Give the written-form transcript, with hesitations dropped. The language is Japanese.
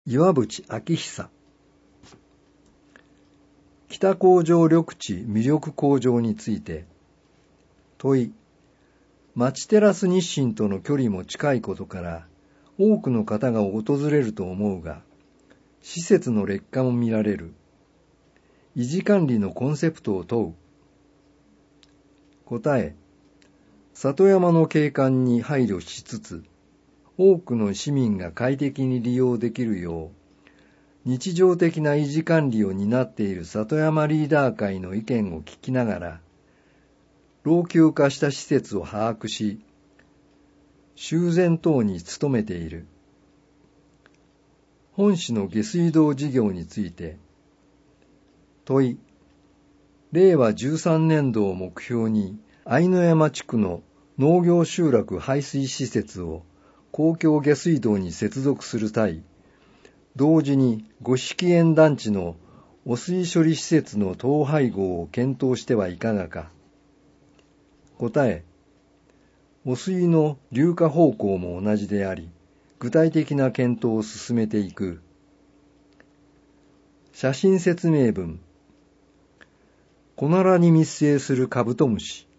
岩渕明久。北工場緑地魅力向上について。問い。町テラス日清との距離も近いことから多くの方が訪れると思うが、施設の劣化も見られる。維持管理のコンセプトを問う。答え。里山の景観に配慮しつつ、多くの市民が快適に利用できるよう、日常的な維持管理を担っている里山リーダー会の意見を聞きながら、老朽化した施設を把握し、修繕等に努めている。本市の下水道事業について、問い。令和13年度を目標に、愛の山地区の農業集落排水施設を公共下水道に接続する際、同時に五色園団地の汚水処理施設の統廃合を検討してはいかがか。答え。汚水の流下方向も同じであり、具体的な検討を進めていく。写真説明文。コナラに密生するカブトムシ。